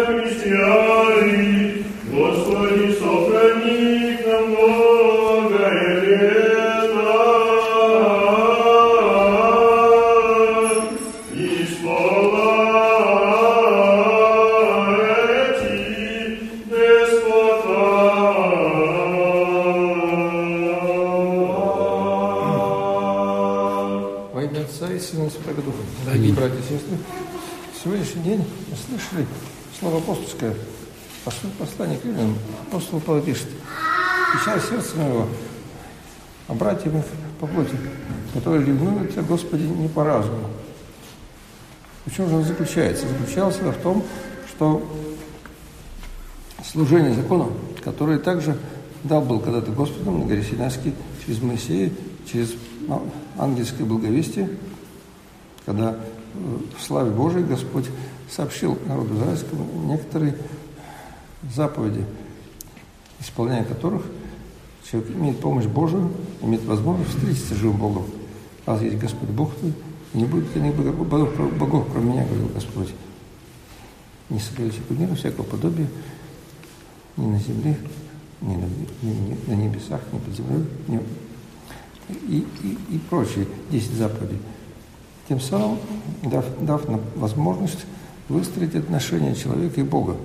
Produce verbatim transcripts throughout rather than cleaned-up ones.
Дорогие братья и сестры, сегодняшний день мы слышали слово апостольское, послание к римлянам. Апостол Павел пишет: «Печаль сердца моего о братьях по плоти, которые ревнуют о Господе не по разуму». В чем же он заключается? Заключался в том, что служение закону, которое также дал был когда-то Господом на горе Синайской через Моисея, через ангельское благовестие, когда в славе Божией Господь сообщил народу израильскому некоторые заповеди, исполняя которых человек имеет помощь Божию, имеет возможность встретиться с живым Богом. «Раз есть Господь Бог твой, не будет иных богов, богов, кроме меня, — говорил Господь. Не сотворите мира всякого подобия ни на земле, ни на, ни, ни на небесах, ни под землей, ни... И, и, и прочие десять заповедей». Тем самым дав, дав нам возможность выстроить отношения человека и Бога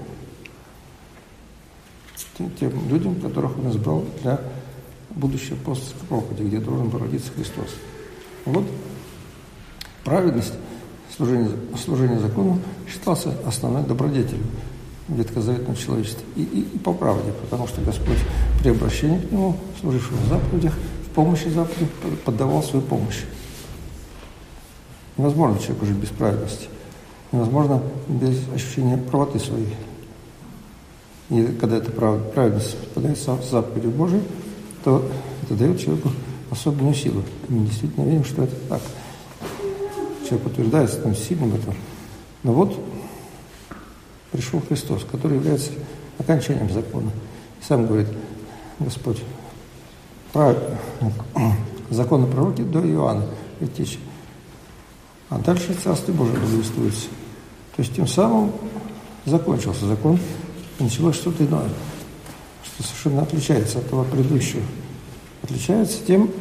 тем, тем людям, которых Он избрал для будущей апостольской проповеди, где должен был родиться Христос. Вот праведность служения, служения закону считался основной добродетелью ветхозаветного человечества. И, и, и по правде, потому что Господь при обращении к Нему, служившему в заповедях, в помощи заповедей, поддавал свою помощь. Невозможно человеку жить без праведности. Невозможно без ощущения правоты своей. И когда эта праведность подается в заповеди Божией, то это дает человеку особенную силу. И мы действительно верим, что это так. Человек утверждается там сильным в этом. Но вот пришел Христос, который является окончанием закона. И сам говорит Господь: прав... законы пророки до Иоанна предтечи. А дальше Царствие Божие благовествуется. То есть тем самым закончился закон, и началось что-то иное, что совершенно отличается от того предыдущего. Отличается тем,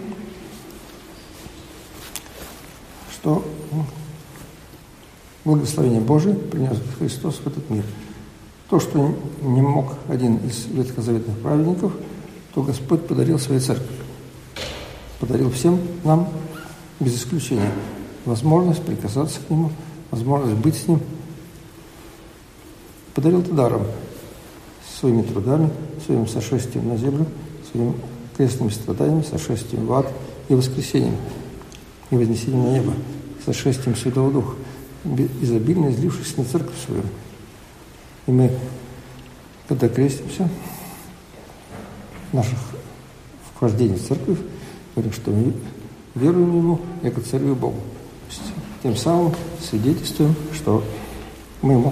что благословение Божие принес Христос в этот мир. То, что не мог один из ветхозаветных праведников, то Господь подарил своей церкви. Подарил всем нам, без исключения, возможность прикасаться к Нему, возможность быть с Ним. Подарил это даром, своими трудами, своим сошествием на землю, своими крестными страданиями, сошествием в ад и воскресением, и вознесением на небо, сошествием Святого Духа, изобильно излившись на церковь свою. И мы, когда крестимся, в наших вхождении в церковь, говорим, что мы веруем Ему, как Царю и Богу. Тем самым свидетельствуем, что мы Ему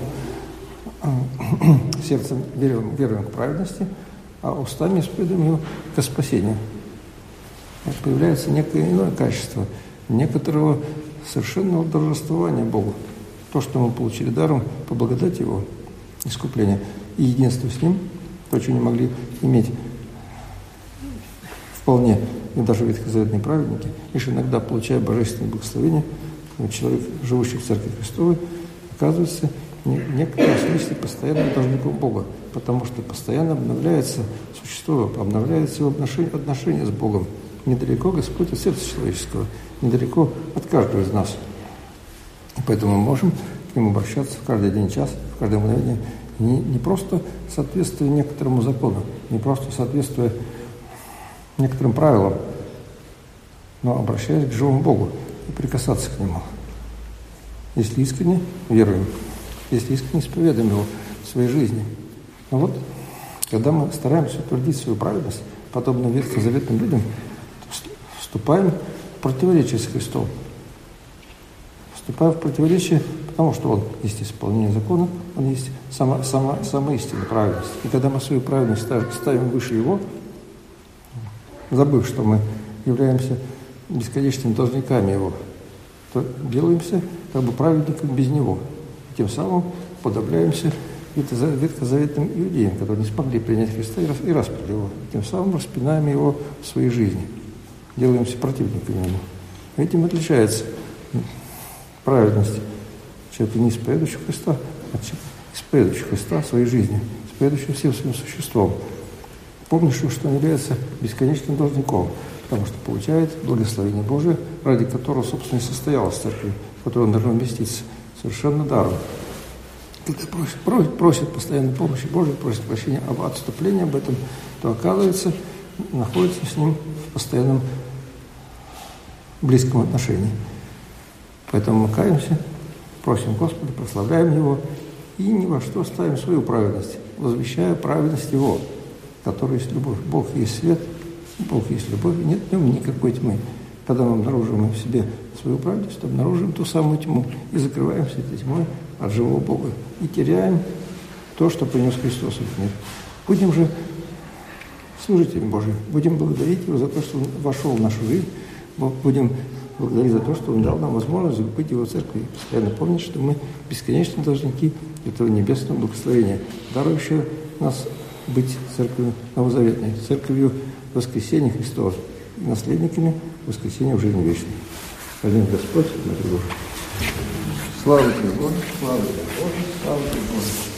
сердцем веруем, веруем к праведности, а устами исповедуем Его ко спасению. И появляется некое иное качество, некоторого совершенного торжествования Богу. То, что мы получили даром по благодати Его искупления и единство с Ним, то, что не могли иметь вполне и даже ветхозаветные праведники, лишь иногда, получая божественное благословение, человек, живущий в Церкви Христовой, оказывается в некотором смысле постоянным должником Бога, потому что постоянно обновляется существо, обновляется его отношение, отношение с Богом. Недалеко Господь от сердца человеческого, недалеко от каждого из нас. И поэтому мы можем к Нему обращаться в каждый день, час, в каждое мгновение, не, не просто соответствуя некоторому закону, не просто соответствуя некоторым правилам, но обращаясь к живому Богу и прикасаться к Нему. Если искренне веруем, если искренне исповедуем Его в своей жизни. Но вот, когда мы стараемся утвердить свою праведность, подобно ветхозаветным людям, то вступаем в противоречие с Христом. Вступаем в противоречие, потому что Он есть исполнение закона, Он есть сама, сама, сама истина, праведность. И когда мы свою праведность ставим выше Его, забыв, что мы являемся бесконечными должниками Его, то делаемся как бы праведником без Него. Тем самым подавляемся ветхозаветным иудеям, которые не смогли принять Христа и распяли его. Тем самым распинаем его в своей жизни, делаемся противниками ему. Этим отличается праведность человека, не исповедующего Христа, а человека, исповедующего Христа в своей жизни, исповедующего всем своим существом, помнившим, что он является бесконечным должником, потому что получает благословение Божие, ради которого, собственно, и состоялась церковь, в которой он должен вместиться, совершенно даром. Когда просит, просит, просит постоянной помощи Божией, просит прощения об отступлении об этом, то, оказывается, находится с ним в постоянном близком отношении. Поэтому мы каемся, просим Господа, прославляем Его и ни во что ставим свою праведность, возвещая праведность Его, который есть любовь. Бог есть свет, Бог есть любовь, и нет в нем никакой тьмы. Когда мы обнаруживаем в себе свою праведность, то обнаруживаем ту самую тьму и закрываемся этой тьмой от живого Бога. И теряем то, что принес Христос в этот мир. Будем же служителем Божьим, будем благодарить Его за то, что Он вошел в нашу жизнь, будем благодарить за то, что Он дал нам возможность быть Его церковью. И постоянно помнить, что мы бесконечные должники этого небесного благословения, дарующего нас быть церковью новозаветной, церковью воскресения Христова, и наследниками воскресения в жизни вечной. Один Господь, на Слава Тебе, Боже, слава Тебе, Боже, слава Тебе, Боже.